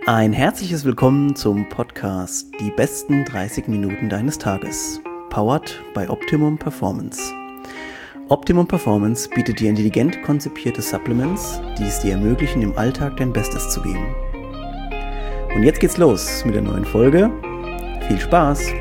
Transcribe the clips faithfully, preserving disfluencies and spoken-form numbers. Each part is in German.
Ein herzliches Willkommen zum Podcast Die besten dreißig Minuten deines Tages, powered by Optimum Performance. Optimum Performance bietet dir intelligent konzipierte Supplements, die es dir ermöglichen, im Alltag dein Bestes zu geben. Und jetzt geht's los mit der neuen Folge. Viel Spaß!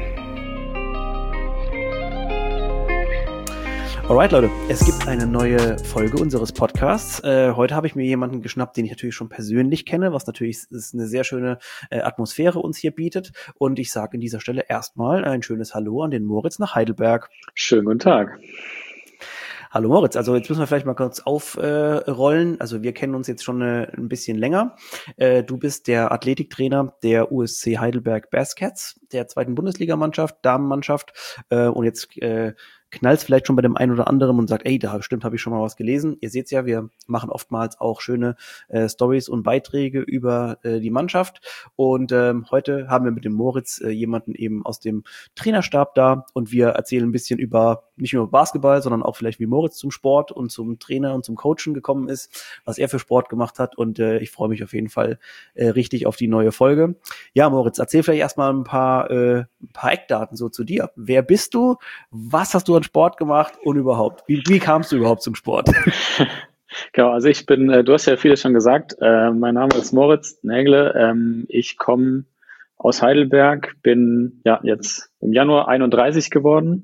Alright Leute, es gibt eine neue Folge unseres Podcasts. Äh, heute habe ich mir jemanden geschnappt, den ich natürlich schon persönlich kenne, was natürlich ist eine sehr schöne äh, Atmosphäre uns hier bietet. Und ich sage an dieser Stelle erstmal ein schönes Hallo an den Moritz nach Heidelberg. Schönen guten Tag. Hallo Moritz, also jetzt müssen wir vielleicht mal kurz aufrollen. Äh, also wir kennen uns jetzt schon äh, ein bisschen länger. Äh, du bist der Athletiktrainer der U S C Heidelberg Bearcats, der zweiten Bundesligamannschaft, Damenmannschaft. Äh, und jetzt äh, knallst vielleicht schon bei dem einen oder anderen und sagt, ey, da stimmt, habe ich schon mal was gelesen. Ihr seht's ja, wir machen oftmals auch schöne äh, Stories und Beiträge über äh, die Mannschaft. Und ähm, heute haben wir mit dem Moritz äh, jemanden eben aus dem Trainerstab da und wir erzählen ein bisschen über, nicht nur Basketball, sondern auch vielleicht, wie Moritz zum Sport und zum Trainer und zum Coachen gekommen ist, was er für Sport gemacht hat. Und äh, ich freue mich auf jeden Fall äh, richtig auf die neue Folge. Ja, Moritz, erzähl vielleicht erstmal ein paar, äh, ein paar Eckdaten so zu dir. Wer bist du? Was hast du an Sport gemacht und überhaupt? Wie, wie kamst du überhaupt zum Sport? Genau, also ich bin, du hast ja vieles schon gesagt, äh, mein Name ist Moritz Nägle, ähm, ich komme aus Heidelberg, bin ja jetzt im Januar einunddreißig geworden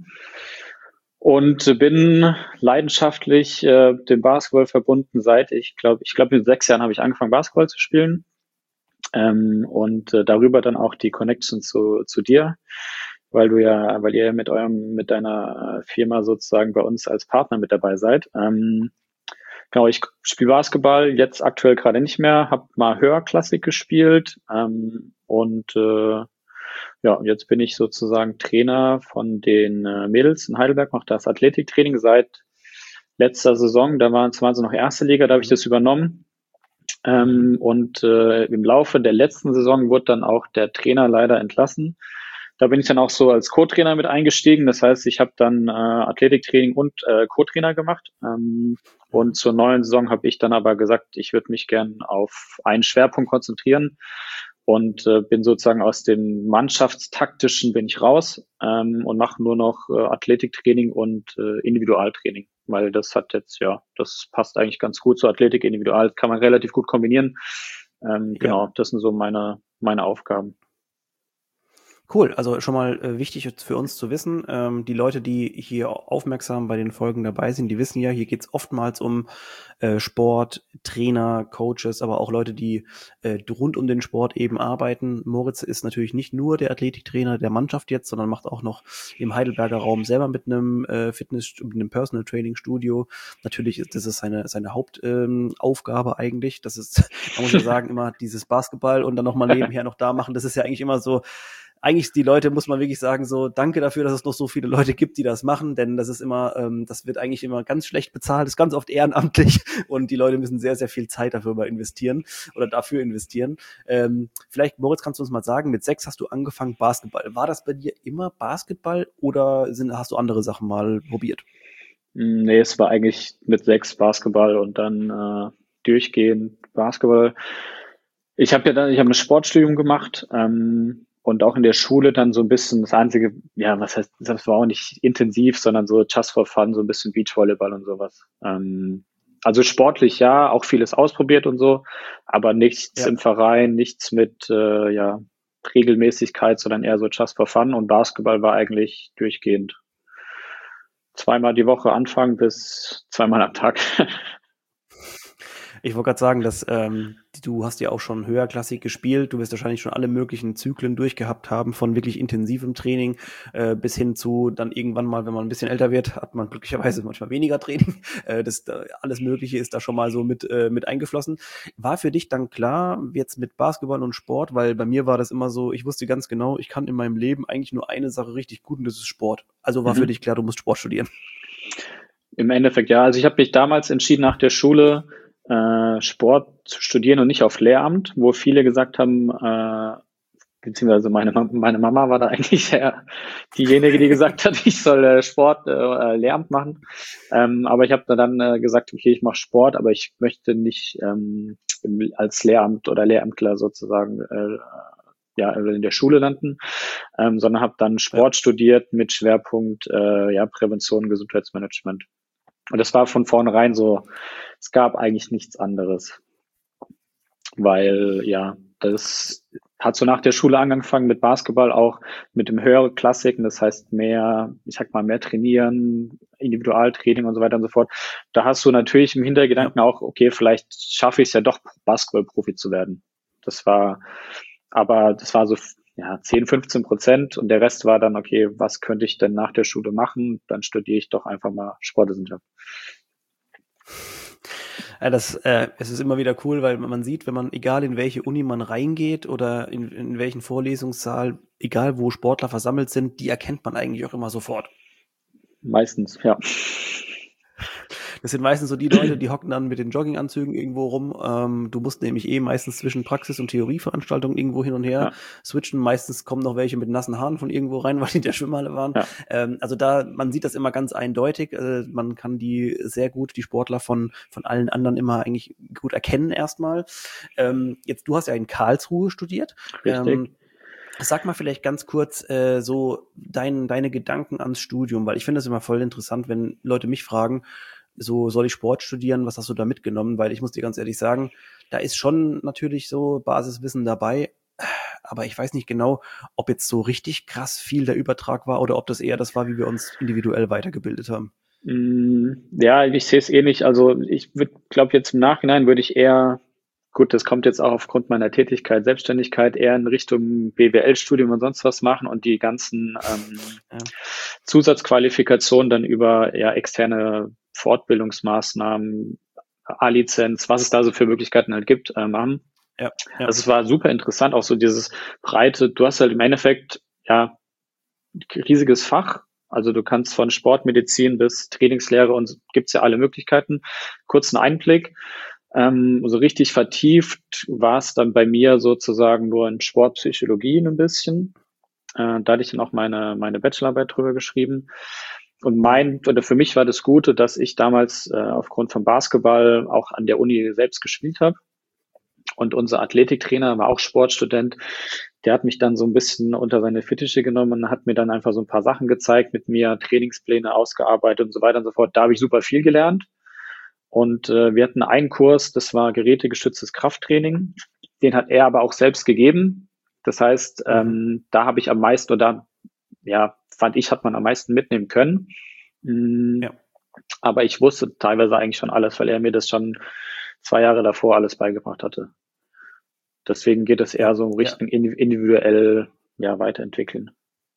und bin leidenschaftlich äh, dem Basketball verbunden seit ich glaube, ich glaube mit sechs Jahren habe ich angefangen Basketball zu spielen ähm, und äh, darüber dann auch die Connection zu, zu dir. Weil du ja, weil ihr mit eurem, mit deiner Firma sozusagen bei uns als Partner mit dabei seid. Ähm, genau, ich spiele Basketball, jetzt aktuell gerade nicht mehr, habe mal Höherklassik gespielt ähm, und äh, ja, jetzt bin ich sozusagen Trainer von den äh, Mädels in Heidelberg, mache das Athletiktraining seit letzter Saison, da waren, waren sie noch erste Liga, da habe ich das übernommen. Ähm, und äh, im Laufe der letzten Saison wurde dann auch der Trainer leider entlassen. Da bin ich dann auch so als Co-Trainer mit eingestiegen. Das heißt, ich habe dann äh, Athletiktraining und äh, Co-Trainer gemacht. Ähm, und zur neuen Saison habe ich dann aber gesagt, ich würde mich gern auf einen Schwerpunkt konzentrieren und äh, bin sozusagen aus dem Mannschaftstaktischen bin ich raus ähm, und mache nur noch äh, Athletiktraining und äh, Individualtraining, weil das hat jetzt, ja, das passt eigentlich ganz gut zu Athletik, Individual, kann man relativ gut kombinieren. Ähm, ja. Genau, das sind so meine meine Aufgaben. Cool, also schon mal äh, wichtig für uns zu wissen, ähm, die Leute, die hier aufmerksam bei den Folgen dabei sind, die wissen ja, hier geht's oftmals um äh, Sport, Trainer, Coaches, aber auch Leute, die äh, rund um den Sport eben arbeiten. Moritz ist natürlich nicht nur der Athletiktrainer der Mannschaft jetzt, sondern macht auch noch im Heidelberger Raum selber mit einem äh, Fitness, mit einem Personal Training Studio. Natürlich ist das ist seine seine Hauptaufgabe ähm, eigentlich. Das ist, man muss ja sagen, immer dieses Basketball und dann nochmal nebenher noch da machen. Das ist ja eigentlich immer so. Eigentlich die Leute, muss man wirklich sagen, so danke dafür, dass es noch so viele Leute gibt, die das machen, denn das ist immer, ähm, das wird eigentlich immer ganz schlecht bezahlt, ist ganz oft ehrenamtlich und die Leute müssen sehr, sehr viel Zeit dafür mal investieren oder dafür investieren. Ähm, vielleicht, Moritz, kannst du uns mal sagen, mit sechs hast du angefangen Basketball. War das bei dir immer Basketball oder sind, hast du andere Sachen mal probiert? Nee, es war eigentlich mit sechs Basketball und dann äh, durchgehend Basketball. Ich habe ja dann, ich habe ein Sportstudium gemacht, ähm, und auch in der Schule dann so ein bisschen das einzige, ja, was heißt, das war auch nicht intensiv, sondern so just for fun, so ein bisschen Beachvolleyball und sowas. Ähm, also sportlich ja, auch vieles ausprobiert und so, aber nichts ja. Im Verein, nichts mit äh, ja Regelmäßigkeit, sondern eher so just for fun und Basketball war eigentlich durchgehend. Zweimal die Woche anfangen bis zweimal am Tag. Ich wollte gerade sagen, dass ähm, du hast ja auch schon höherklassig gespielt. Du wirst wahrscheinlich schon alle möglichen Zyklen durchgehabt haben, von wirklich intensivem Training äh, bis hin zu dann irgendwann mal, wenn man ein bisschen älter wird, hat man glücklicherweise manchmal weniger Training. Äh, das da, alles Mögliche ist da schon mal so mit äh, mit eingeflossen. War für dich dann klar jetzt mit Basketball und Sport? Weil bei mir war das immer so, ich wusste ganz genau, ich kann in meinem Leben eigentlich nur eine Sache richtig gut und das ist Sport. Also war mhm. für dich klar, du musst Sport studieren. Im Endeffekt ja. Also ich habe mich damals entschieden, nach der Schule äh, Sport zu studieren und nicht auf Lehramt, wo viele gesagt haben, äh, beziehungsweise meine, meine Mama war da eigentlich ja diejenige, die gesagt hat, ich soll äh, Sport, äh, Lehramt machen. Ähm, aber ich habe da dann äh, gesagt, okay, ich mache Sport, aber ich möchte nicht ähm, im, als Lehramt oder Lehramtler sozusagen äh, ja in der Schule landen, ähm, sondern habe dann Sport ja. studiert mit Schwerpunkt äh, ja Prävention, Gesundheitsmanagement. Und das war von vornherein so, es gab eigentlich nichts anderes, weil ja, das hat so nach der Schule angefangen mit Basketball, auch mit dem höheren Klassiken, das heißt mehr, ich sag mal, mehr trainieren, Individualtraining und so weiter und so fort. Da hast du natürlich im Hintergedanken ja. auch, okay, vielleicht schaffe ich es ja doch, Basketballprofi zu werden. Das war, aber das war so ja zehn, fünfzehn Prozent und der Rest war dann, okay, was könnte ich denn nach der Schule machen? Dann studiere ich doch einfach mal Sportwissenschaft. Ja, das, äh, es ist immer wieder cool, weil man sieht, wenn man, egal in welche Uni man reingeht oder in, in welchen Vorlesungssaal, egal wo Sportler versammelt sind, die erkennt man eigentlich auch immer sofort. Meistens, ja. Das sind meistens so die Leute, die hocken dann mit den Jogginganzügen irgendwo rum. Ähm, du musst nämlich eh meistens zwischen Praxis- und Theorieveranstaltungen irgendwo hin und her ja. switchen. Meistens kommen noch welche mit nassen Haaren von irgendwo rein, weil die in der Schwimmhalle waren. Ja. Ähm, also da, man sieht das immer ganz eindeutig. Äh, man kann die sehr gut, die Sportler von von allen anderen immer eigentlich gut erkennen erstmal. Ähm, jetzt, du hast ja in Karlsruhe studiert. Richtig. Ähm, Sag mal vielleicht ganz kurz äh, so dein, deine Gedanken ans Studium, weil ich finde das immer voll interessant, wenn Leute mich fragen, so soll ich Sport studieren, was hast du da mitgenommen? Weil ich muss dir ganz ehrlich sagen, da ist schon natürlich so Basiswissen dabei, aber ich weiß nicht genau, ob jetzt so richtig krass viel der Übertrag war oder ob das eher das war, wie wir uns individuell weitergebildet haben. Ja, ich sehe es ähnlich. Also ich würde, glaube jetzt im Nachhinein würde ich eher, gut, das kommt jetzt auch aufgrund meiner Tätigkeit, Selbstständigkeit, eher in Richtung B W L-Studium und sonst was machen und die ganzen ähm, ja. Zusatzqualifikationen dann über ja, externe Fortbildungsmaßnahmen, A-Lizenz, was es da so für Möglichkeiten halt gibt, äh, machen. Ja, ja. Also es war super interessant, auch so dieses breite, du hast halt im Endeffekt ja riesiges Fach, also du kannst von Sportmedizin bis Trainingslehre und gibt's ja alle Möglichkeiten. Kurzen Einblick. Ähm, so richtig vertieft war es dann bei mir sozusagen nur in Sportpsychologie ein bisschen. Äh, da hatte ich dann auch meine, meine Bachelorarbeit drüber geschrieben. Und mein, oder für mich war das Gute, dass ich damals äh, aufgrund von Basketball auch an der Uni selbst gespielt habe. Und unser Athletiktrainer war auch Sportstudent. Der hat mich dann so ein bisschen unter seine Fittiche genommen und hat mir dann einfach so ein paar Sachen gezeigt, mit mir Trainingspläne ausgearbeitet und so weiter und so fort. Da habe ich super viel gelernt. Und äh, wir hatten einen Kurs, das war gerätegestütztes Krafttraining. Den hat er aber auch selbst gegeben. Das heißt, mhm. ähm, da habe ich am meisten, oder ja, fand ich, hat man am meisten mitnehmen können. Mhm. Ja. Aber ich wusste teilweise eigentlich schon alles, weil er mir das schon zwei Jahre davor alles beigebracht hatte. Deswegen geht es eher so in Richtung ja. individuell ja, weiterentwickeln.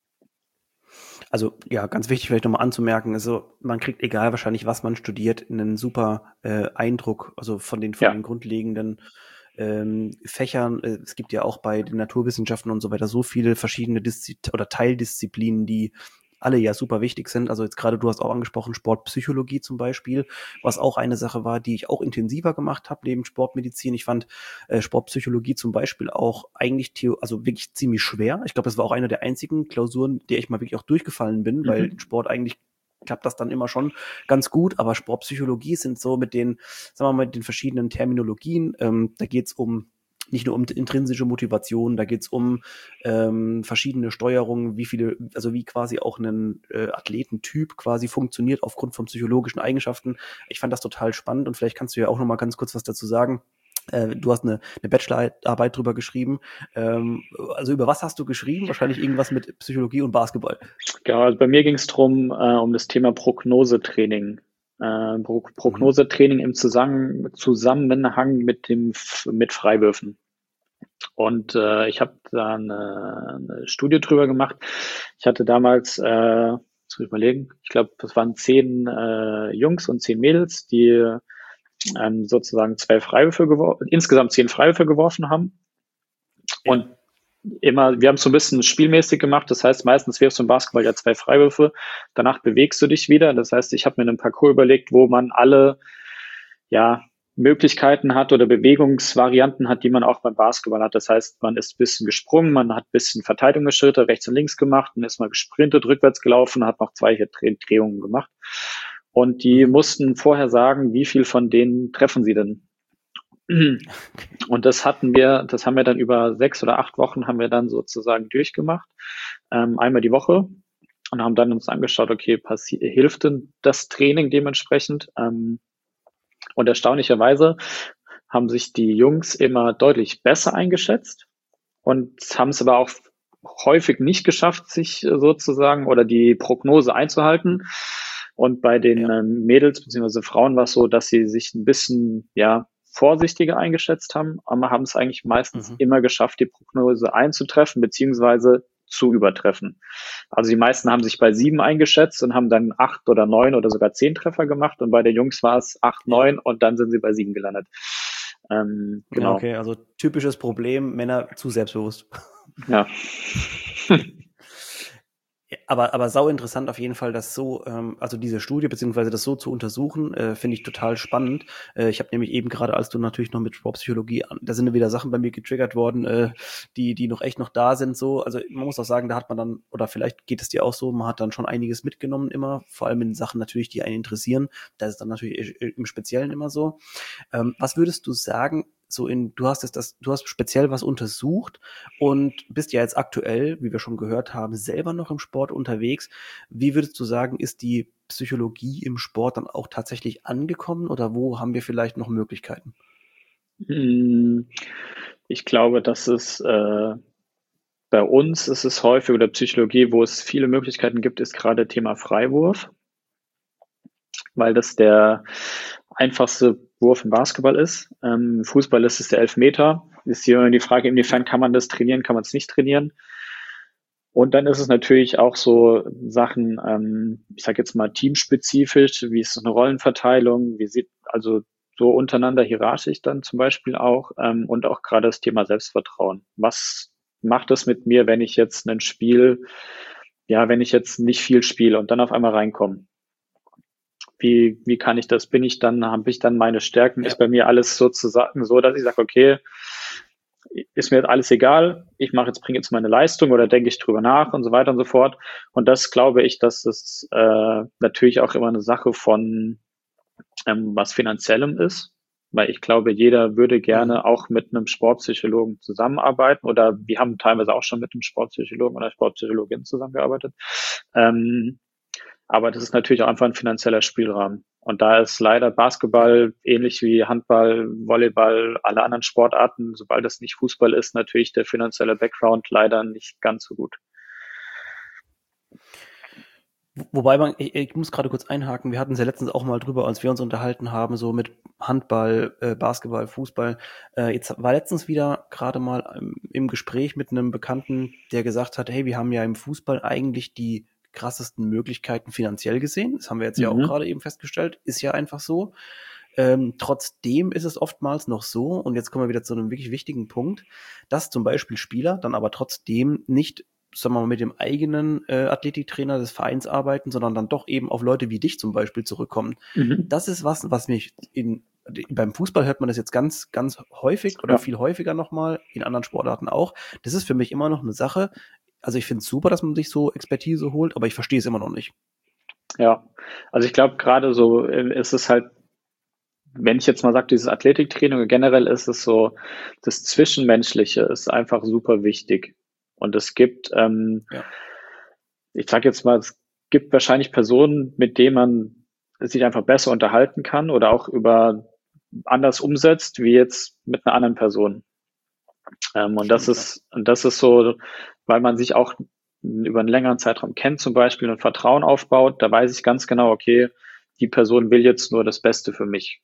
Also ja, ganz wichtig vielleicht nochmal anzumerken, also man kriegt, egal wahrscheinlich, was man studiert, einen super äh, Eindruck, also von den, von ja. den grundlegenden ähm, Fächern. Es gibt ja auch bei den Naturwissenschaften und so weiter so viele verschiedene Diszi- oder Teildisziplinen, die alle ja super wichtig sind. Also jetzt gerade, du hast auch angesprochen, Sportpsychologie zum Beispiel, was auch eine Sache war, die ich auch intensiver gemacht habe, neben Sportmedizin. Ich fand äh, Sportpsychologie zum Beispiel auch eigentlich, theo- also wirklich ziemlich schwer. Ich glaube, das war auch eine der einzigen Klausuren, der ich mal wirklich auch durchgefallen bin, mhm. weil in Sport eigentlich klappt das dann immer schon ganz gut, aber Sportpsychologie sind so mit den, sagen wir mal, mit den verschiedenen Terminologien, ähm, da geht's um nicht nur um intrinsische Motivation, da geht's um ähm, verschiedene Steuerungen, wie viele, also wie quasi auch ein äh, Athletentyp quasi funktioniert aufgrund von psychologischen Eigenschaften. Ich fand das total spannend und vielleicht kannst du ja auch noch mal ganz kurz was dazu sagen. Äh, du hast eine, eine Bachelorarbeit drüber geschrieben. Ähm, also über was hast du geschrieben? Wahrscheinlich irgendwas mit Psychologie und Basketball. Genau, also bei mir ging es drum äh, um das Thema Prognosetraining. Äh, Pro- Prognosetraining mhm. im Zusammen- Zusammenhang mit dem mit Freiwürfen. Und äh, ich habe da eine, eine Studie drüber gemacht. Ich hatte damals, äh, muss ich überlegen, ich glaube, das waren zehn äh, Jungs und zehn Mädels, die ähm, sozusagen zwei Freiwürfe geworfen, insgesamt zehn Freiwürfe geworfen haben. Ja. Und immer, wir haben es so ein bisschen spielmäßig gemacht. Das heißt, meistens wirfst du im Basketball ja zwei Freiwürfe, danach bewegst du dich wieder. Das heißt, ich habe mir einen Parcours überlegt, wo man alle ja Möglichkeiten hat oder Bewegungsvarianten hat, die man auch beim Basketball hat. Das heißt, man ist ein bisschen gesprungen, man hat ein bisschen Verteidigungsschritte rechts und links gemacht, dann ist mal gesprintet, rückwärts gelaufen, hat noch zwei Dreh- Drehungen gemacht. Und die mussten vorher sagen, wie viel von denen treffen sie denn. Und das hatten wir, das haben wir dann über sechs oder acht Wochen haben wir dann sozusagen durchgemacht, ähm, einmal die Woche und haben dann uns angeschaut, okay, passi- hilft denn das Training dementsprechend? Ähm, und erstaunlicherweise haben sich die Jungs immer deutlich besser eingeschätzt und haben es aber auch häufig nicht geschafft, sich sozusagen oder die Prognose einzuhalten. Und bei den Ja. ähm, Mädels bzw. Frauen war es so, dass sie sich ein bisschen, ja, vorsichtiger eingeschätzt haben, aber haben es eigentlich meistens Mhm. immer geschafft, die Prognose einzutreffen beziehungsweise zu übertreffen. Also die meisten haben sich bei sieben eingeschätzt und haben dann acht oder neun oder sogar zehn Treffer gemacht und bei den Jungs war es acht, Ja. neun und dann sind sie bei sieben gelandet. Ähm, Ja, genau. okay, also typisches Problem, Männer zu selbstbewusst. Ja. Ja, Aber, aber sau interessant auf jeden Fall, das so, ähm, also diese Studie beziehungsweise das so zu untersuchen, äh, finde ich total spannend. Äh, ich habe nämlich eben gerade, als du natürlich noch mit Sportpsychologie, an- da sind wieder Sachen bei mir getriggert worden, äh, die, die noch echt noch da sind. So, also man muss auch sagen, da hat man dann, oder vielleicht geht es dir auch so, man hat dann schon einiges mitgenommen immer, vor allem in Sachen natürlich, die einen interessieren. Da ist es dann natürlich im Speziellen immer so. Ähm, was würdest du sagen, so in, du hast es das, du hast speziell was untersucht und bist ja jetzt aktuell, wie wir schon gehört haben, selber noch im Sport unterwegs. Wie würdest du sagen, ist die Psychologie im Sport dann auch tatsächlich angekommen oder wo haben wir vielleicht noch Möglichkeiten? Mm, Ich glaube, dass es äh, bei uns ist es häufig oder Psychologie, wo es viele Möglichkeiten gibt, ist gerade Thema Freiwurf, weil das der einfachste Wurf im Basketball ist. Ähm, Im Fußball ist es der Elfmeter. Ist hier die Frage, inwiefern kann man das trainieren, kann man es nicht trainieren? Und dann ist es natürlich auch so Sachen, ähm, ich sage jetzt mal teamspezifisch, wie ist eine Rollenverteilung, wie sieht also so untereinander hierarchisch dann zum Beispiel auch ähm, und auch gerade das Thema Selbstvertrauen. Was macht es mit mir, wenn ich jetzt ein Spiel, ja, wenn ich jetzt nicht viel spiele und dann auf einmal reinkomme? Wie, wie kann ich das? Bin ich dann, habe ich dann meine Stärken? Ja. Ist bei mir alles sozusagen so, dass ich sage, okay, ist mir jetzt alles egal, ich mache jetzt, bringe jetzt meine Leistung oder denke ich drüber nach und so weiter und so fort. Und das glaube ich, dass es äh, natürlich auch immer eine Sache von ähm, was Finanziellem ist, weil ich glaube, jeder würde Mhm. gerne auch mit einem Sportpsychologen zusammenarbeiten oder wir haben teilweise auch schon mit einem Sportpsychologen oder Sportpsychologin zusammengearbeitet. Ähm, aber das ist natürlich auch einfach ein finanzieller Spielrahmen. Und da ist leider Ja. Basketball ähnlich wie Handball, Volleyball, alle anderen Sportarten, sobald es nicht Fußball ist, natürlich der finanzielle Background leider nicht ganz so gut. Wobei man, ich, ich muss gerade kurz einhaken, wir hatten es ja letztens auch mal drüber, als wir uns unterhalten haben, so mit Handball, äh, Basketball, Fußball. Äh, jetzt war letztens wieder gerade mal im, im Gespräch mit einem Bekannten, der gesagt hat, hey, wir haben ja im Fußball eigentlich die krassesten Möglichkeiten finanziell gesehen. Das haben wir jetzt ja auch Mhm. gerade eben festgestellt, ist ja einfach so. Ähm, trotzdem ist es oftmals noch so, und jetzt kommen wir wieder zu einem wirklich wichtigen Punkt, dass zum Beispiel Spieler dann aber trotzdem nicht, sagen wir mal, mit dem eigenen äh, Athletiktrainer des Vereins arbeiten, sondern dann doch eben auf Leute wie dich zum Beispiel zurückkommen. Mhm. Das ist was, was mich in beim Fußball hört man das jetzt ganz, ganz häufig oder Ja, viel häufiger nochmal, in anderen Sportarten auch. Das ist für mich immer noch eine Sache. Also ich finde es super, dass man sich so Expertise holt, aber ich verstehe es immer noch nicht. ja. Also ich glaube gerade so äh, ist es halt, wenn ich jetzt mal sage, dieses Athletiktraining generell ist es so, das Zwischenmenschliche ist einfach super wichtig. Und es gibt, ähm, Ja, ich sage jetzt mal, es gibt wahrscheinlich Personen, mit denen man sich einfach besser unterhalten kann oder auch über anders umsetzt, wie jetzt mit einer anderen Person. Ähm, und das stimmt, ja. ist, und das ist so, weil man sich auch über einen längeren Zeitraum kennt zum Beispiel und Vertrauen aufbaut, da weiß ich ganz genau, okay, die Person will jetzt nur das Beste für mich.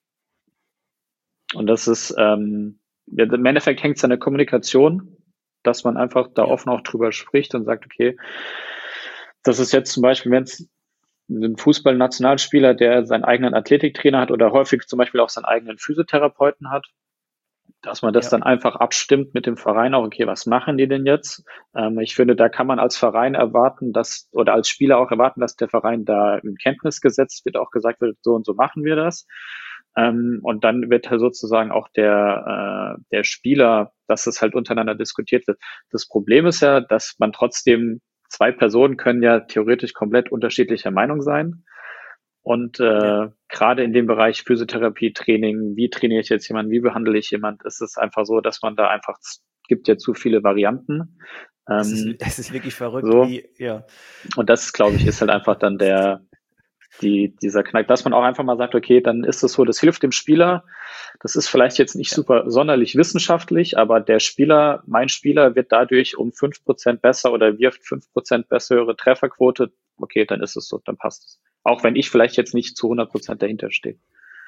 Und das ist, ähm, ja, im Endeffekt hängt es an der Kommunikation, dass man einfach da Ja, offen auch drüber spricht und sagt, okay, das ist jetzt zum Beispiel, wenn es ein Fußballnationalspieler, der seinen eigenen Athletiktrainer hat oder häufig zum Beispiel auch seinen eigenen Physiotherapeuten hat, dass man das ja, dann einfach abstimmt mit dem Verein auch, okay, was machen die denn jetzt? Ähm, ich finde, da kann man als Verein erwarten, dass, oder als Spieler auch erwarten, dass der Verein da in Kenntnis gesetzt wird, auch gesagt wird, so und so machen wir das. Ähm, und dann wird halt sozusagen auch der, äh, der Spieler, dass es halt untereinander diskutiert wird. Das Problem ist ja, dass man trotzdem, zwei Personen können ja theoretisch komplett unterschiedlicher Meinung sein. Und äh, gerade in dem Bereich Physiotherapie, Training, wie trainiere ich jetzt jemanden, wie behandle ich jemanden, ist es einfach so, dass man da einfach, es gibt ja zu viele Varianten. Es ist, Ähm, es ist wirklich verrückt, so. wie, ja. Und das, glaube ich, ist halt einfach dann der, die, dieser Knack, dass man auch einfach mal sagt, okay, dann ist es so, das hilft dem Spieler. Das ist vielleicht jetzt nicht Ja. super sonderlich wissenschaftlich, aber der Spieler, mein Spieler wird dadurch um fünf Prozent besser oder wirft fünf Prozent bessere Trefferquote. Okay, dann ist es so, dann passt es. Auch wenn ich vielleicht jetzt nicht zu hundert Prozent dahinter stehe.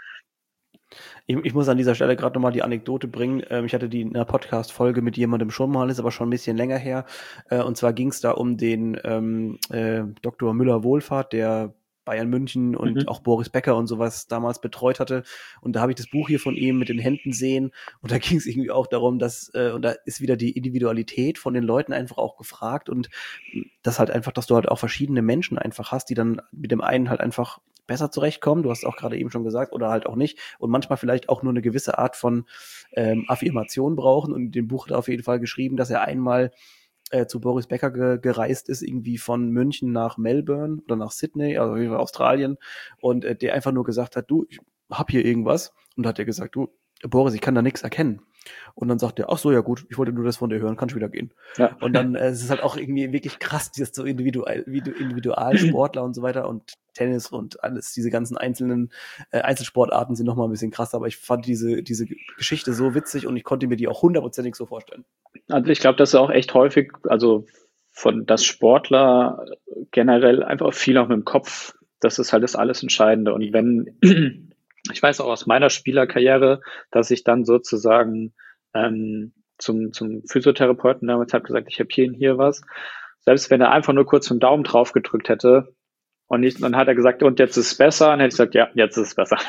Ich, ich muss an dieser Stelle gerade nochmal die Anekdote bringen. Ähm, ich hatte die in einer Podcast-Folge mit jemandem schon mal, ist aber schon ein bisschen länger her. Äh, und zwar ging es da um den ähm, äh, Doktor Müller-Wohlfahrt, der Bayern München und Mhm. auch Boris Becker und sowas damals betreut hatte. Und da habe ich das Buch hier von ihm mit den Händen sehen. Und da ging es irgendwie auch darum, dass, äh, und da ist wieder die Individualität von den Leuten einfach auch gefragt. Und das halt einfach, dass du halt auch verschiedene Menschen einfach hast, die dann mit dem einen halt einfach besser zurechtkommen. Du hast es auch gerade eben schon gesagt, oder halt auch nicht. Und manchmal vielleicht auch nur eine gewisse Art von ähm, Affirmation brauchen. Und in dem Buch hat er auf jeden Fall geschrieben, dass er einmal äh, zu Boris Becker ge gereist ist, irgendwie von München nach Melbourne oder nach Sydney, also Australien, und äh, der einfach nur gesagt hat, du, ich hab hier irgendwas. Und da hat er gesagt, du, Boris, ich kann da nichts erkennen. Und dann sagt er, ach so, ja gut, ich wollte nur das von dir hören, kannst wieder gehen. Ja. Und dann äh, es ist halt auch irgendwie wirklich krass, dieses so individuell, Individualsportler und so weiter und Tennis und alles, diese ganzen einzelnen äh, Einzelsportarten sind nochmal ein bisschen krasser, aber ich fand diese, diese Geschichte so witzig und ich konnte mir die auch hundertprozentig so vorstellen. Also ich glaube, das ist auch echt häufig, also von das Sportler generell einfach viel auch mit dem Kopf, das ist halt das alles Entscheidende. Und wenn, ich weiß auch aus meiner Spielerkarriere, dass ich dann sozusagen ähm, zum, zum Physiotherapeuten damals habe gesagt, ich habe hier und hier was. Selbst wenn er einfach nur kurz den Daumen drauf gedrückt hätte und nicht, dann hat er gesagt, und jetzt ist es besser, dann hätte ich gesagt, ja, jetzt ist es besser.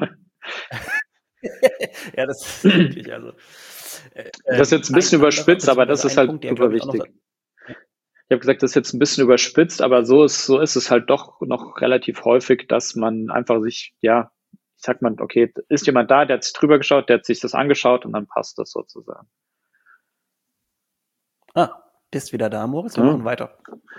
Ja, das ist wirklich, also. Äh, das ist jetzt ein bisschen ein überspitzt, anderer, aber das ist halt Punkt, der, super ich, wichtig. noch, Ich habe gesagt, das ist jetzt ein bisschen überspitzt, aber so ist, so ist es halt doch noch relativ häufig, dass man einfach sich, ja, ich sag mal, okay, ist jemand da, der hat sich drüber geschaut, der hat sich das angeschaut und dann passt das sozusagen. Ah, bist wieder da, Moritz, wir Ja. machen weiter.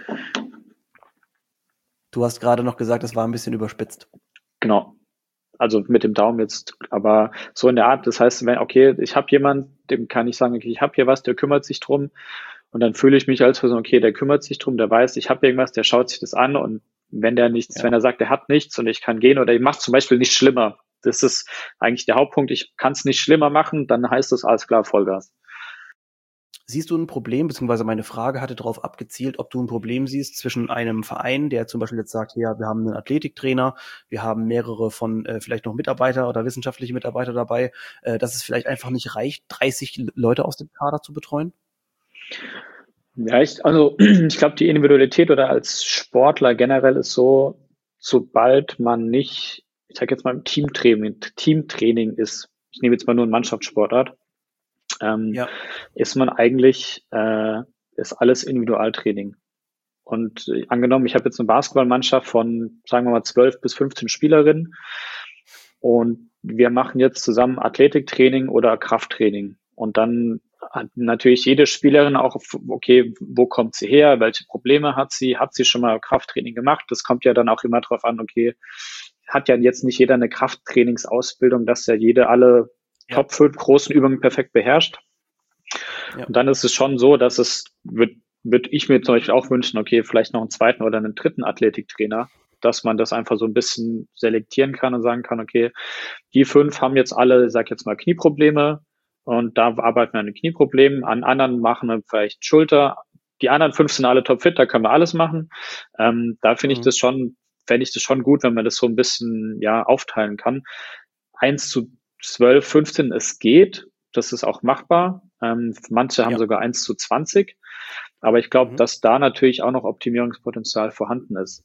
Du hast gerade noch gesagt, es war ein bisschen überspitzt. Genau. Also mit dem Daumen jetzt, aber so in der Art, das heißt, wenn, okay, ich habe jemanden, dem kann ich sagen, okay, ich habe hier was, der kümmert sich drum und dann fühle ich mich als Person, okay, der kümmert sich drum, der weiß, ich habe irgendwas, der schaut sich das an und wenn der nichts, ja. wenn er sagt, er hat nichts und ich kann gehen oder ich mache zum Beispiel nicht schlimmer, das ist eigentlich der Hauptpunkt, ich kann es nicht schlimmer machen, dann heißt das alles klar, Vollgas. Siehst du ein Problem, beziehungsweise meine Frage hatte darauf abgezielt, ob du ein Problem siehst zwischen einem Verein, der zum Beispiel jetzt sagt, ja, wir haben einen Athletiktrainer, wir haben mehrere von äh, vielleicht noch Mitarbeiter oder wissenschaftliche Mitarbeiter dabei, äh, dass es vielleicht einfach nicht reicht, dreißig Leute aus dem Kader zu betreuen? Ja, ich, also ich glaube, die Individualität oder als Sportler generell ist so, sobald man nicht, ich sage jetzt mal im Teamtraining, Teamtraining ist, ich nehme jetzt mal nur einen Mannschaftssportart, ähm, ja. ist man eigentlich, äh, ist alles Individualtraining. Und äh, angenommen, ich habe jetzt eine Basketballmannschaft von, sagen wir mal, zwölf bis fünfzehn Spielerinnen und wir machen jetzt zusammen Athletiktraining oder Krafttraining. Und dann hat natürlich jede Spielerin auch, okay, wo kommt sie her, welche Probleme hat sie, hat sie schon mal Krafttraining gemacht? Das kommt ja dann auch immer drauf an, okay, hat ja jetzt nicht jeder eine Krafttrainingsausbildung, dass ja jede alle ja. Top fünf großen Übungen perfekt beherrscht. Ja. Und dann ist es schon so, dass es, würde würd ich mir zum Beispiel auch wünschen, okay, vielleicht noch einen zweiten oder einen dritten Athletiktrainer, dass man das einfach so ein bisschen selektieren kann und sagen kann, okay, die fünf haben jetzt alle, sag jetzt mal, Knieprobleme und da arbeiten wir an den Knieproblemen, an anderen machen wir vielleicht Schulter, die anderen fünf sind alle topfit, da können wir alles machen. Ähm, da finde mhm. ich das schon, fände ich das schon gut, wenn man das so ein bisschen, ja, aufteilen kann. Eins zu zwölf, fünfzehn, es geht, das ist auch machbar. Ähm, manche haben ja. sogar eins zu zwanzig, aber ich glaube, mhm. dass da natürlich auch noch Optimierungspotenzial vorhanden ist.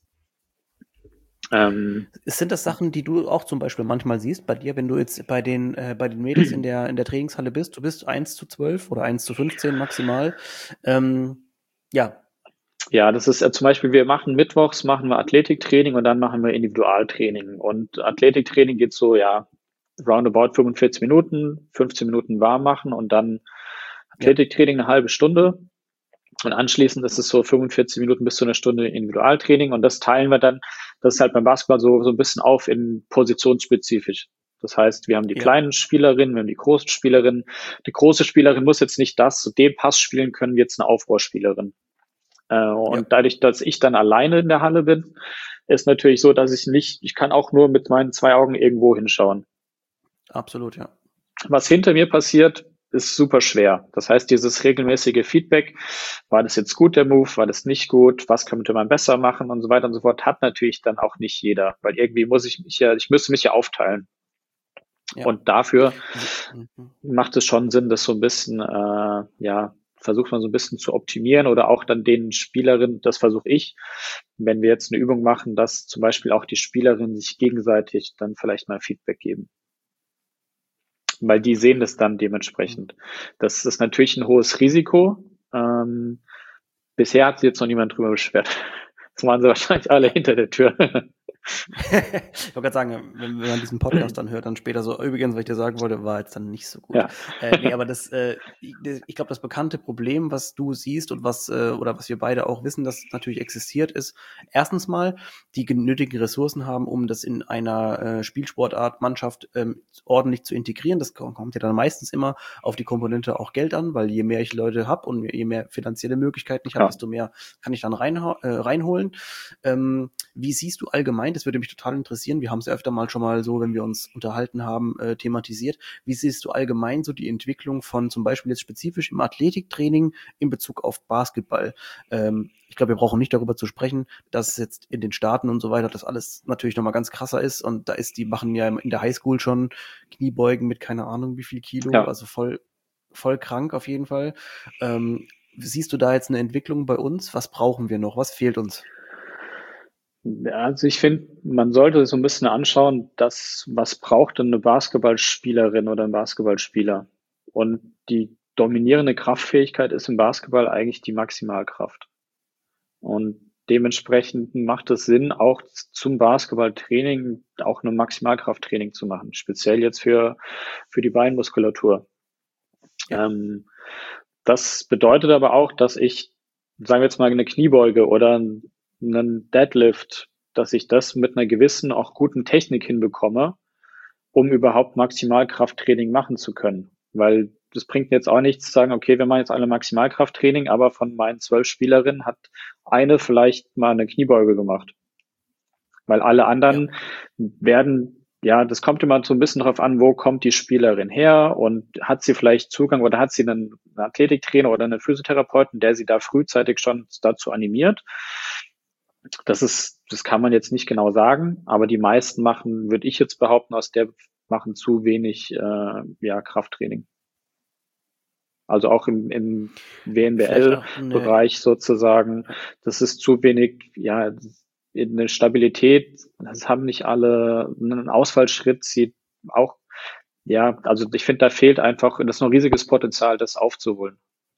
Ähm, Sind das Sachen, die du auch zum Beispiel manchmal siehst bei dir, wenn du jetzt bei den äh, bei den Mädels in der in der Trainingshalle bist? Du bist eins zu zwölf oder eins zu fünfzehn maximal. Ähm, ja. Ja, das ist äh, zum Beispiel, wir machen mittwochs, machen wir Athletiktraining und dann machen wir Individualtraining. Und Athletiktraining geht so, ja, roundabout fünfundvierzig Minuten, fünfzehn Minuten warm machen und dann Athletiktraining eine halbe Stunde. Und anschließend ist es so fünfundvierzig Minuten bis zu einer Stunde Individualtraining und das teilen wir dann, das ist halt beim Basketball so, so ein bisschen auf in positionsspezifisch. Das heißt, wir haben die Ja, kleinen Spielerinnen, wir haben die großen Spielerinnen. Die große Spielerin muss jetzt nicht das zu dem Pass spielen können, wie jetzt eine Aufbauspielerin. Äh, ja, und dadurch, dass ich dann alleine in der Halle bin, ist natürlich so, dass ich nicht, ich kann auch nur mit meinen zwei Augen irgendwo hinschauen. absolut, ja. Was hinter mir passiert, ist super schwer. Das heißt, dieses regelmäßige Feedback, war das jetzt gut, der Move, war das nicht gut, was könnte man besser machen und so weiter und so fort, hat natürlich dann auch nicht jeder, weil irgendwie muss ich mich ja, ich müsste mich ja aufteilen. Ja. Und dafür Also, mhm. macht es schon Sinn, das so ein bisschen, äh, ja, versucht man so ein bisschen zu optimieren oder auch dann den Spielerinnen, das versuche ich, wenn wir jetzt eine Übung machen, dass zum Beispiel auch die Spielerinnen sich gegenseitig dann vielleicht mal Feedback geben. Weil die sehen das dann dementsprechend. Das ist natürlich ein hohes Risiko. Ähm, bisher hat sich jetzt noch niemand drüber beschwert. Das waren sie wahrscheinlich alle hinter der Tür. Ich wollte gerade sagen, wenn, wenn man diesen Podcast dann hört, dann später so, übrigens, was ich dir sagen wollte, war jetzt dann nicht so gut. Ja. Äh, nee, aber das, äh, ich, ich glaube, das bekannte Problem, was du siehst und was, äh, oder was wir beide auch wissen, dass natürlich existiert, ist, erstens mal, die genötigen Ressourcen haben, um das in einer äh, Spielsportart, Mannschaft ähm, ordentlich zu integrieren. Das kommt ja dann meistens immer auf die Komponente auch Geld an, weil je mehr ich Leute habe und je mehr finanzielle Möglichkeiten ich habe, Ja. desto mehr kann ich dann rein, äh, reinholen. Ähm, wie siehst du allgemein, das würde mich total interessieren, wir haben es ja öfter mal schon mal so, wenn wir uns unterhalten haben, äh, thematisiert, wie siehst du allgemein so die Entwicklung von zum Beispiel jetzt spezifisch im Athletiktraining in Bezug auf Basketball? Ähm, ich glaube, wir brauchen nicht darüber zu sprechen, dass jetzt in den Staaten und so weiter das alles natürlich nochmal ganz krasser ist und da ist, die machen ja in der Highschool schon Kniebeugen mit keine Ahnung wie viel Kilo, Ja. also voll, voll krank auf jeden Fall. Ähm, siehst du da jetzt eine Entwicklung bei uns? Was brauchen wir noch? Was fehlt uns? Also ich finde, man sollte so ein bisschen anschauen, dass, was braucht denn eine Basketballspielerin oder ein Basketballspieler? Und die dominierende Kraftfähigkeit ist im Basketball eigentlich die Maximalkraft. Und dementsprechend macht es Sinn, auch zum Basketballtraining auch eine Maximalkrafttraining zu machen, speziell jetzt für, für die Beinmuskulatur. Ja. Ähm, das bedeutet aber auch, dass ich, sagen wir jetzt mal, eine Kniebeuge oder einen Deadlift, dass ich das mit einer gewissen, auch guten Technik hinbekomme, um überhaupt Maximalkrafttraining machen zu können. Weil das bringt jetzt auch nichts zu sagen, okay, wir machen jetzt alle Maximalkrafttraining, aber von meinen zwölf Spielerinnen hat eine vielleicht mal eine Kniebeuge gemacht. Weil alle anderen Ja. werden, ja, das kommt immer so ein bisschen darauf an, wo kommt die Spielerin her und hat sie vielleicht Zugang oder hat sie einen Athletiktrainer oder einen Physiotherapeuten, der sie da frühzeitig schon dazu animiert. Das ist, das kann man jetzt nicht genau sagen, aber die meisten machen, würde ich jetzt behaupten, aus der machen zu wenig äh, ja, Krafttraining. Also auch im, im W N B L-Bereich sozusagen, das ist zu wenig, ja, eine Stabilität, das haben nicht alle, einen Ausfallschritt sieht auch, ja, also ich finde, da fehlt einfach, das ist noch ein riesiges Potenzial, das aufzuholen.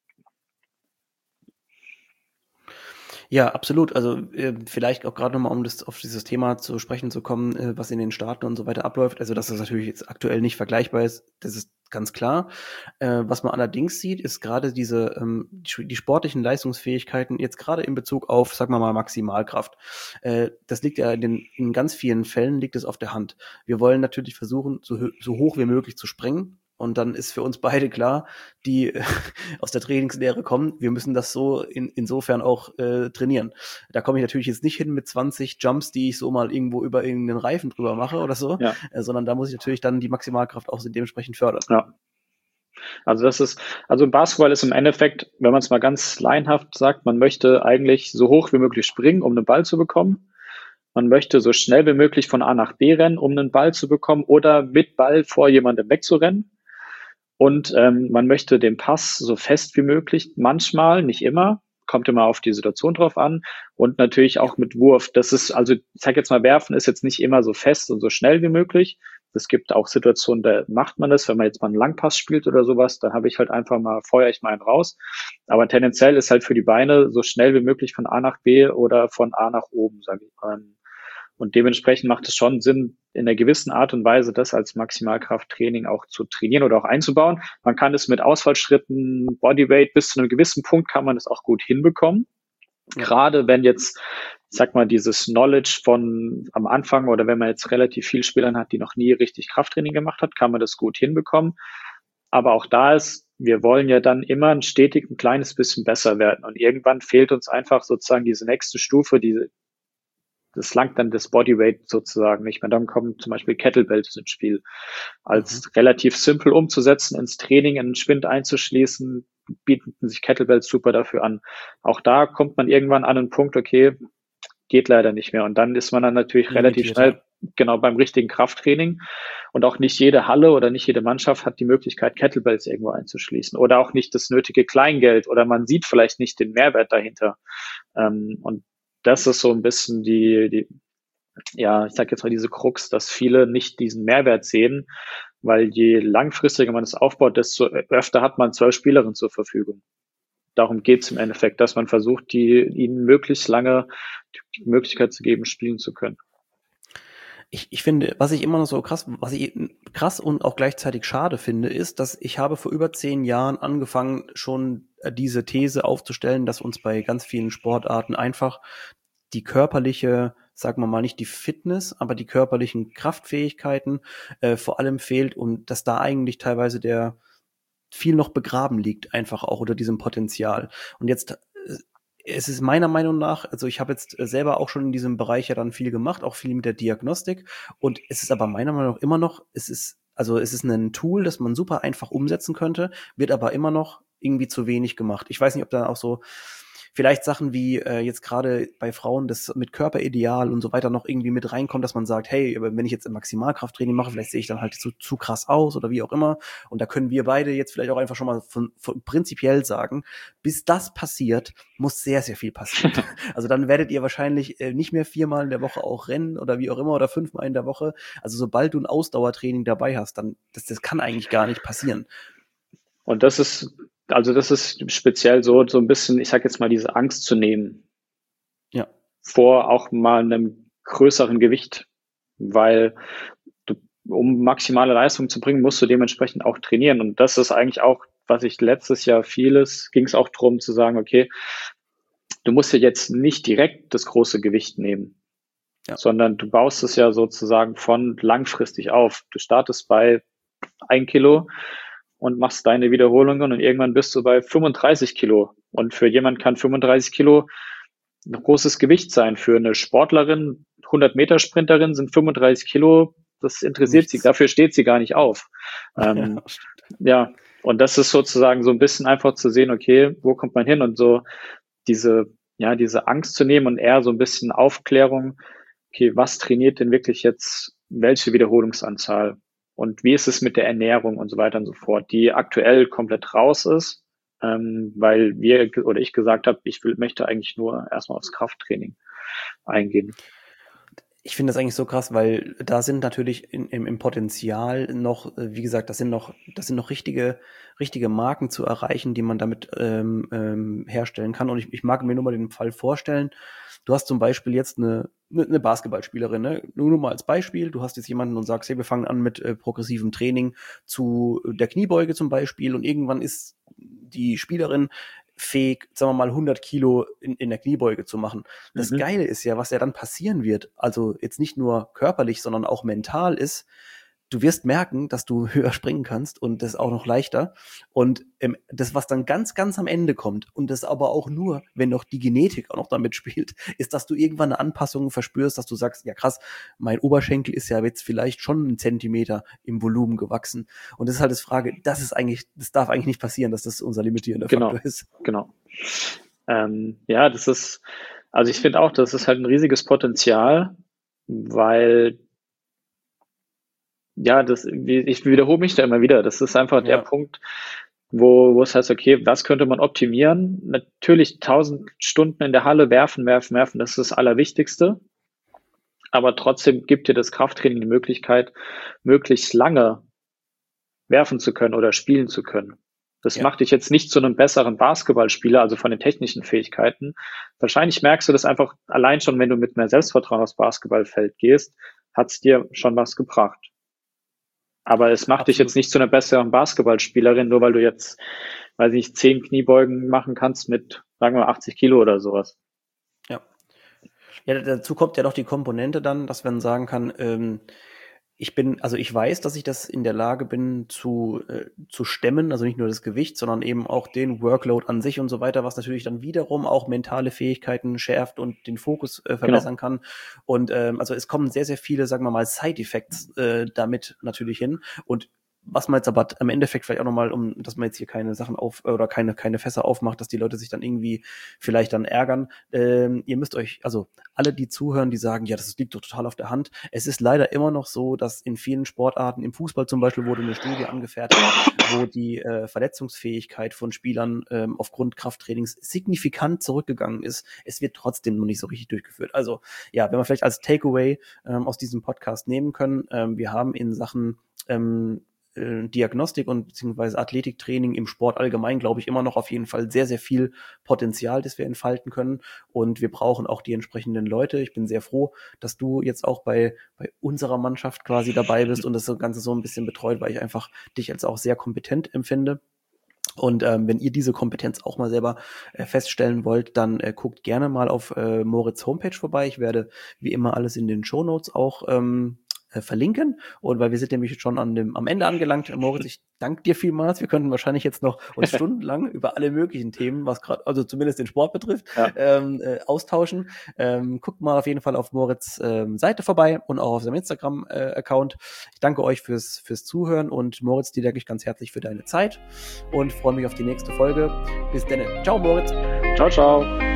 Ja, absolut. Also äh, vielleicht auch gerade nochmal, um das auf dieses Thema zu sprechen zu kommen, äh, was in den Staaten und so weiter abläuft. Also dass das natürlich jetzt aktuell nicht vergleichbar ist, das ist ganz klar. Äh, was man allerdings sieht, ist gerade diese ähm, die, die sportlichen Leistungsfähigkeiten jetzt gerade in Bezug auf, sagen wir mal, Maximalkraft. Äh, das liegt ja in, den, in ganz vielen Fällen liegt es auf der Hand. Wir wollen natürlich versuchen, so, so hoch wie möglich zu springen. Und dann ist für uns beide klar, die äh, aus der Trainingslehre kommen, wir müssen das so in, insofern auch äh, trainieren. Da komme ich natürlich jetzt nicht hin mit zwanzig Jumps, die ich so mal irgendwo über irgendeinen Reifen drüber mache oder so, Ja. äh, sondern da muss ich natürlich dann die Maximalkraft auch dementsprechend fördern. Ja. Also das ist, also Basketball ist im Endeffekt, wenn man es mal ganz laienhaft sagt, man möchte eigentlich so hoch wie möglich springen, um einen Ball zu bekommen. Man möchte so schnell wie möglich von A nach B rennen, um einen Ball zu bekommen oder mit Ball vor jemandem wegzurennen. Und ähm, man möchte den Pass so fest wie möglich, manchmal, nicht immer, kommt immer auf die Situation drauf an. Und natürlich auch mit Wurf. Das ist, also ich sag jetzt mal, werfen ist jetzt nicht immer so fest und so schnell wie möglich. Es gibt auch Situationen, da macht man das, wenn man jetzt mal einen Langpass spielt oder sowas, dann habe ich halt einfach mal, feuer ich mal einen raus. Aber tendenziell ist halt für die Beine so schnell wie möglich von A nach B oder von A nach oben, sage ich mal. Und dementsprechend macht es schon Sinn, in einer gewissen Art und Weise das als Maximalkrafttraining auch zu trainieren oder auch einzubauen. Man kann es mit Ausfallschritten, Bodyweight, bis zu einem gewissen Punkt kann man es auch gut hinbekommen. Ja. Gerade wenn jetzt, ich sag mal, dieses Knowledge von am Anfang oder wenn man jetzt relativ viel Spielern hat, die noch nie richtig Krafttraining gemacht hat, kann man das gut hinbekommen. Aber auch da ist, wir wollen ja dann immer ein stetig ein kleines bisschen besser werden. Und irgendwann fehlt uns einfach sozusagen diese nächste Stufe, diese, das langt dann das Bodyweight sozusagen nicht mehr. Dann kommen zum Beispiel Kettlebells ins Spiel. Als mhm. relativ simpel umzusetzen, ins Training, in den Schwind einzuschließen, bieten sich Kettlebells super dafür an. Auch da kommt man irgendwann an einen Punkt, okay, geht leider nicht mehr. Und dann ist man dann natürlich Limitiert, relativ schnell genau beim richtigen Krafttraining. Und auch nicht jede Halle oder nicht jede Mannschaft hat die Möglichkeit, Kettlebells irgendwo einzuschließen oder auch nicht das nötige Kleingeld oder man sieht vielleicht nicht den Mehrwert dahinter. Und das ist so ein bisschen die, die ja, ich sag jetzt mal diese Krux, dass viele nicht diesen Mehrwert sehen, weil je langfristiger man es aufbaut, desto öfter hat man zwölf Spielerinnen zur Verfügung. Darum geht es im Endeffekt, dass man versucht, die ihnen möglichst lange die Möglichkeit zu geben, spielen zu können. Ich, ich finde, was ich immer noch so krass, was ich krass und auch gleichzeitig schade finde, ist, dass ich habe vor über zehn Jahren angefangen, schon diese These aufzustellen, dass uns bei ganz vielen Sportarten einfach die körperliche, sagen wir mal nicht die Fitness, aber die körperlichen Kraftfähigkeiten äh, vor allem fehlt und dass da eigentlich teilweise der viel noch begraben liegt, einfach auch unter diesem Potenzial. Und jetzt äh, es ist meiner Meinung nach, also ich habe jetzt selber auch schon in diesem Bereich ja dann viel gemacht, auch viel mit der Diagnostik und es ist aber meiner Meinung nach immer noch, es ist, also es ist ein Tool, das man super einfach umsetzen könnte, wird aber immer noch irgendwie zu wenig gemacht. Ich weiß nicht, ob da auch so vielleicht Sachen wie äh, jetzt gerade bei Frauen das mit Körperideal und so weiter noch irgendwie mit reinkommt, dass man sagt, hey, wenn ich jetzt im Maximalkrafttraining mache, vielleicht sehe ich dann halt zu, zu krass aus oder wie auch immer. Und da können wir beide jetzt vielleicht auch einfach schon mal von, von prinzipiell sagen, bis das passiert, muss sehr, sehr viel passieren. Also dann werdet ihr wahrscheinlich äh, nicht mehr viermal in der Woche auch rennen oder wie auch immer oder fünfmal in der Woche. Also sobald du ein Ausdauertraining dabei hast, dann das, das kann eigentlich gar nicht passieren. Und das ist Also das ist speziell so, so ein bisschen, ich sag jetzt mal, diese Angst zu nehmen. Ja. Vor auch mal einem größeren Gewicht. Weil du, um maximale Leistung zu bringen, musst du dementsprechend auch trainieren. Und das ist eigentlich auch, was ich letztes Jahr vieles, ging es auch darum zu sagen, okay, du musst ja jetzt nicht direkt das große Gewicht nehmen. Ja. Sondern du baust es ja sozusagen von langfristig auf. Du startest bei ein Kilo und machst deine Wiederholungen und irgendwann bist du bei fünfunddreißig Kilo. Und für jemand kann fünfunddreißig Kilo ein großes Gewicht sein. Für eine Sportlerin, hundert Meter Sprinterin sind fünfunddreißig Kilo, das interessiert Nichts. sie, dafür steht sie gar nicht auf. Ähm, ja, und das ist sozusagen so ein bisschen einfach zu sehen, okay, wo kommt man hin und so diese, ja, diese Angst zu nehmen und eher so ein bisschen Aufklärung, okay, was trainiert denn wirklich jetzt welche Wiederholungsanzahl? Und wie ist es mit der Ernährung und so weiter und so fort, die aktuell komplett raus ist, ähm, weil wir oder ich gesagt habe, ich will, möchte eigentlich nur erstmal aufs Krafttraining eingehen. Ich finde das eigentlich so krass, weil da sind natürlich in, im, im Potenzial noch, wie gesagt, das sind noch, das sind noch richtige, richtige Marken zu erreichen, die man damit ähm, ähm, herstellen kann. Und ich, ich mag mir nur mal den Fall vorstellen. Du hast zum Beispiel jetzt eine, eine Basketballspielerin, ne? Nur, nur mal als Beispiel. Du hast jetzt jemanden und sagst, hey, wir fangen an mit äh, progressivem Training zu der Kniebeuge zum Beispiel und irgendwann ist die Spielerin fähig, sagen wir mal, hundert Kilo in, in der Kniebeuge zu machen. Das mhm. Geile ist ja, was ja dann passieren wird, also jetzt nicht nur körperlich, sondern auch mental ist, du wirst merken, dass du höher springen kannst und das auch noch leichter. Und ähm, das, was dann ganz, ganz am Ende kommt, und das aber auch nur, wenn noch die Genetik auch noch damit spielt, ist, dass du irgendwann eine Anpassung verspürst, dass du sagst, ja krass, mein Oberschenkel ist ja jetzt vielleicht schon einen Zentimeter im Volumen gewachsen. Und das ist halt das Frage, das ist eigentlich, das darf eigentlich nicht passieren, dass das unser limitierender genau, Faktor ist. Genau. Ähm, ja, das ist, also ich finde auch, das ist halt ein riesiges Potenzial, weil ja, das, ich wiederhole mich da immer wieder. Das ist einfach ja. der Punkt, wo, wo es heißt, okay, was könnte man optimieren? Natürlich tausend Stunden in der Halle werfen, werfen, werfen. Das ist das Allerwichtigste. Aber trotzdem gibt dir das Krafttraining die Möglichkeit, möglichst lange werfen zu können oder spielen zu können. Das Ja. macht dich jetzt nicht zu einem besseren Basketballspieler, also von den technischen Fähigkeiten. Wahrscheinlich merkst du das einfach allein schon, wenn du mit mehr Selbstvertrauen aufs Basketballfeld gehst, hat's dir schon was gebracht. Aber es macht dich Absolut. jetzt nicht zu einer besseren Basketballspielerin, nur weil du jetzt, weiß ich nicht, zehn Kniebeugen machen kannst mit, sagen wir mal, achtzig Kilo oder sowas. Ja. Ja, dazu kommt ja noch die Komponente dann, dass man sagen kann, ähm, ich bin, also ich weiß, dass ich das in der Lage bin zu, äh, zu stemmen, also nicht nur das Gewicht, sondern eben auch den Workload an sich und so weiter, was natürlich dann wiederum auch mentale Fähigkeiten schärft und den Fokus äh, verbessern Genau. kann. Und ähm, also es kommen sehr, sehr viele, sagen wir mal, Side-Effects äh, damit natürlich hin. Und was man jetzt aber am Endeffekt vielleicht auch nochmal, um, dass man jetzt hier keine Sachen auf, oder keine, keine Fässer aufmacht, dass die Leute sich dann irgendwie vielleicht dann ärgern. Ähm, ihr müsst euch, also alle, die zuhören, die sagen, ja, das liegt doch total auf der Hand. Es ist leider immer noch so, dass in vielen Sportarten, im Fußball zum Beispiel, wurde eine Studie angefertigt, wo die äh, Verletzungsfähigkeit von Spielern ähm, aufgrund Krafttrainings signifikant zurückgegangen ist. Es wird trotzdem noch nicht so richtig durchgeführt. Also ja, wenn wir vielleicht als Takeaway ähm, aus diesem Podcast nehmen können, ähm, wir haben in Sachen ähm, Diagnostik und beziehungsweise Athletiktraining im Sport allgemein, glaube ich, immer noch auf jeden Fall sehr, sehr viel Potenzial, das wir entfalten können. Und wir brauchen auch die entsprechenden Leute. Ich bin sehr froh, dass du jetzt auch bei, bei unserer Mannschaft quasi dabei bist und das Ganze so ein bisschen betreut, weil ich einfach dich als auch sehr kompetent empfinde. Und ähm, wenn ihr diese Kompetenz auch mal selber äh, feststellen wollt, dann äh, guckt gerne mal auf äh, Moritz' Homepage vorbei. Ich werde wie immer alles in den Shownotes auch ähm, äh, verlinken. Und weil wir sind nämlich schon an dem, am Ende angelangt, Moritz, ich danke dir vielmals. Wir könnten wahrscheinlich jetzt noch uns stundenlang über alle möglichen Themen, was gerade, also zumindest den Sport betrifft, Ja. ähm, äh, austauschen. Ähm, guckt mal auf jeden Fall auf Moritz' ähm, Seite vorbei und auch auf seinem Instagram-Account. Ich danke euch fürs, fürs Zuhören und Moritz, dir danke ich ganz herzlich für deine Zeit und freue mich auf die nächste Folge. Bis dann. Ciao, Moritz. Ciao, ciao.